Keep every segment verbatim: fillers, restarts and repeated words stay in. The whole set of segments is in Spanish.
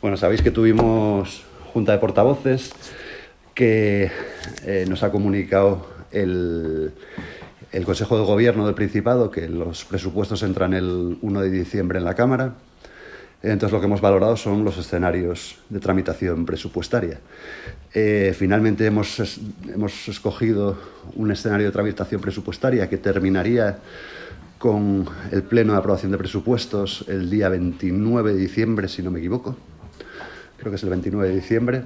Bueno, sabéis que tuvimos junta de portavoces que eh, nos ha comunicado el, el Consejo de Gobierno del Principado que los presupuestos entran el uno de diciembre en la Cámara. Entonces lo que hemos valorado son los escenarios de tramitación presupuestaria. Eh, finalmente hemos, es, hemos escogido un escenario de tramitación presupuestaria que terminaría con el pleno de aprobación de presupuestos el día veintinueve de diciembre, si no me equivoco. Creo que es el veintinueve de diciembre.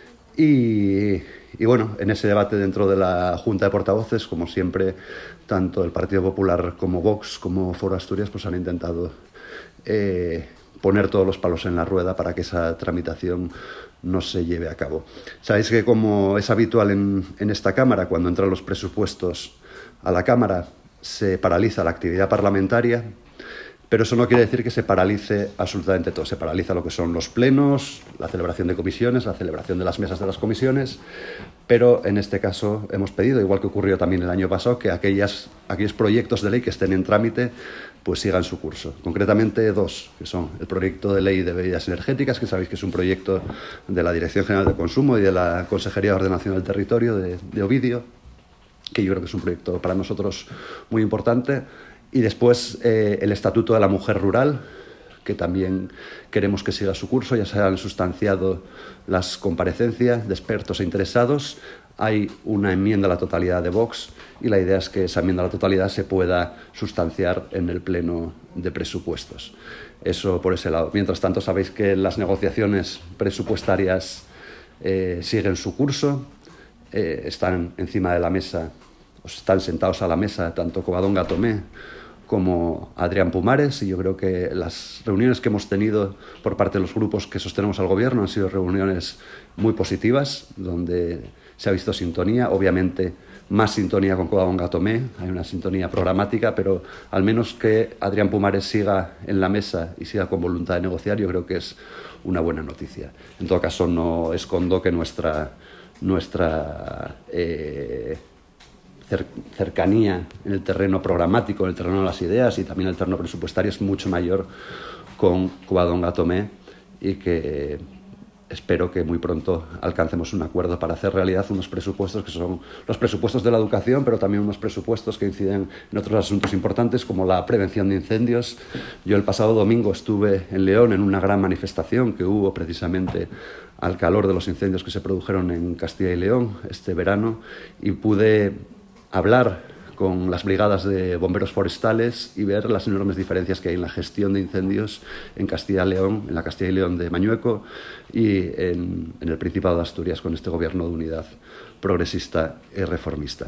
Y, y bueno, en ese debate dentro de la Junta de Portavoces, como siempre, tanto el Partido Popular como Vox como Foro Asturias pues han intentado eh, poner todos los palos en la rueda para que esa tramitación no se lleve a cabo. Sabéis que, como es habitual en, en esta Cámara, cuando entran los presupuestos a la Cámara se paraliza la actividad parlamentaria, pero eso no quiere decir que se paralice absolutamente todo. Se paraliza lo que son los plenos, la celebración de comisiones, la celebración de las mesas de las comisiones, pero en este caso hemos pedido, igual que ocurrió también el año pasado, que aquellas, aquellos proyectos de ley que estén en trámite pues sigan su curso. Concretamente dos, que son el proyecto de ley de bebidas energéticas, que sabéis que es un proyecto de la Dirección General de Consumo y de la Consejería de Ordenación del Territorio de, de Ovidio, que yo creo que es un proyecto para nosotros muy importante. Y después eh, el Estatuto de la Mujer Rural, que también queremos que siga su curso. Ya se han sustanciado las comparecencias de expertos e interesados. Hay una enmienda a la totalidad de Vox y la idea es que esa enmienda a la totalidad se pueda sustanciar en el pleno de presupuestos. Eso por ese lado. Mientras tanto, sabéis que las negociaciones presupuestarias eh, siguen su curso, eh, están encima de la mesa, o están sentados a la mesa tanto Covadonga Tomé como Adrián Pumares, y yo creo que las reuniones que hemos tenido por parte de los grupos que sostenemos al Gobierno han sido reuniones muy positivas, donde se ha visto sintonía, obviamente más sintonía con Covadonga Tomé, hay una sintonía programática, pero al menos que Adrián Pumares siga en la mesa y siga con voluntad de negociar, yo creo que es una buena noticia. En todo caso, no escondo que nuestra, nuestra eh, cercanía en el terreno programático, en el terreno de las ideas y también en el terreno presupuestario es mucho mayor con Covadonga Tomé, y que espero que muy pronto alcancemos un acuerdo para hacer realidad unos presupuestos que son los presupuestos de la educación, pero también unos presupuestos que inciden en otros asuntos importantes como la prevención de incendios. Yo el pasado domingo estuve en León en una gran manifestación que hubo precisamente al calor de los incendios que se produjeron en Castilla y León este verano, y pude hablar con las brigadas de bomberos forestales y ver las enormes diferencias que hay en la gestión de incendios en Castilla y León, en la Castilla y León de Mañueco y en, en el Principado de Asturias con este gobierno de unidad progresista y reformista.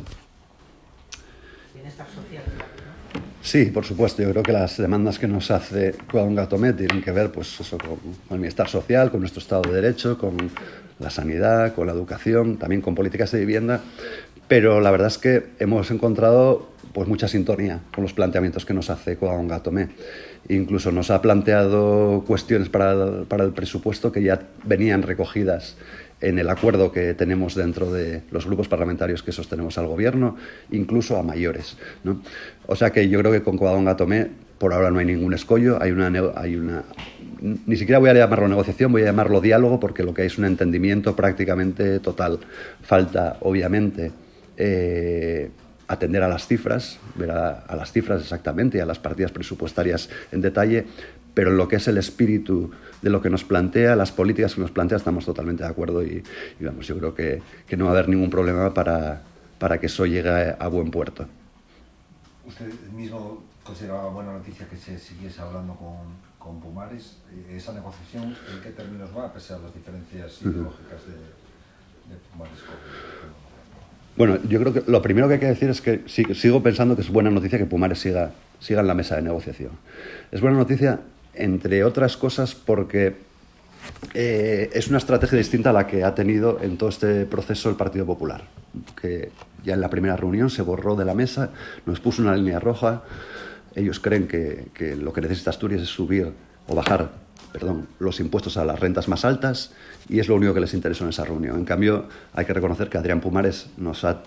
¿Bienestar social? Sí, por supuesto. Yo creo que las demandas que nos hace Covadonga Tomé tienen que ver pues, eso, con, con el bienestar social, con nuestro Estado de Derecho, con la sanidad, con la educación, también con políticas de vivienda. Pero la verdad es que hemos encontrado pues, mucha sintonía con los planteamientos que nos hace Covadonga Tomé. Incluso nos ha planteado cuestiones para el, para el presupuesto que ya venían recogidas en el acuerdo que tenemos dentro de los grupos parlamentarios que sostenemos al Gobierno, incluso a mayores, ¿no? O sea que yo creo que con Covadonga Tomé por ahora no hay ningún escollo, hay una, hay una... Ni siquiera voy a llamarlo negociación, voy a llamarlo diálogo, porque lo que hay es un entendimiento prácticamente total. Falta, obviamente, Eh, atender a las cifras, ver a, a las cifras exactamente y a las partidas presupuestarias en detalle, pero en lo que es el espíritu de lo que nos plantea, las políticas que nos plantea, estamos totalmente de acuerdo y, y vamos, yo creo que, que no va a haber ningún problema para, para que eso llegue a, a buen puerto. ¿Usted mismo consideraba buena noticia que se siguiese hablando con, con Pumares? ¿Esa negociación en qué términos va, a pesar de las diferencias ideológicas de, de Pumares con, con Bueno, yo creo que lo primero que hay que decir es que sigo pensando que es buena noticia que Pumares siga, siga en la mesa de negociación. Es buena noticia, entre otras cosas, porque eh, es una estrategia distinta a la que ha tenido en todo este proceso el Partido Popular, que ya en la primera reunión se borró de la mesa, nos puso una línea roja. Ellos creen que, que lo que necesita Asturias es subir o bajar perdón, los impuestos a las rentas más altas, y es lo único que les interesó en esa reunión. En cambio, hay que reconocer que Adrián Pumares nos ha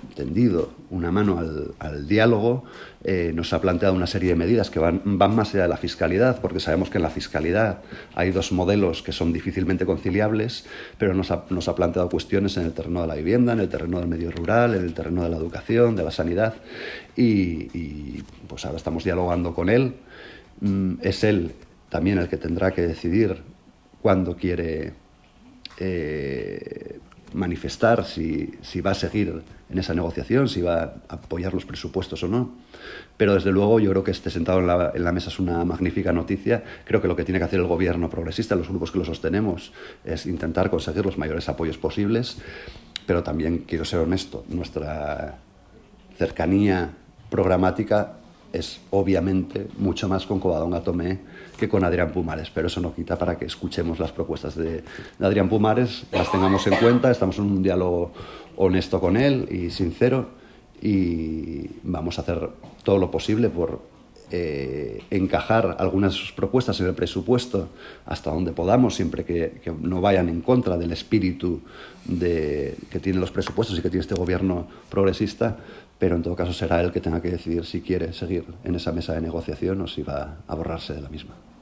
tendido una mano al, al diálogo, eh, nos ha planteado una serie de medidas que van, van más allá de la fiscalidad, porque sabemos que en la fiscalidad hay dos modelos que son difícilmente conciliables, pero nos ha, nos ha planteado cuestiones en el terreno de la vivienda, en el terreno del medio rural, en el terreno de la educación, de la sanidad, y, y pues ahora estamos dialogando con él. Mm, es él también el que tendrá que decidir cuándo quiere eh, manifestar si, si va a seguir en esa negociación, si va a apoyar los presupuestos o no. Pero desde luego yo creo que esté sentado en la, en la mesa es una magnífica noticia. Creo que lo que tiene que hacer el gobierno progresista, los grupos que lo sostenemos, es intentar conseguir los mayores apoyos posibles, pero también quiero ser honesto, nuestra cercanía programática es obviamente mucho más con Covadonga Tomé que con Adrián Pumares, pero eso no quita para que escuchemos las propuestas de, de Adrián Pumares, las tengamos en cuenta, estamos en un diálogo honesto con él y sincero, y vamos a hacer todo lo posible por eh, encajar algunas de sus propuestas en el presupuesto hasta donde podamos, siempre que, que no vayan en contra del espíritu de, que tienen los presupuestos y que tiene este gobierno progresista, pero en todo caso será él que tenga que decidir si quiere seguir en esa mesa de negociación o si va a borrarse de la misma.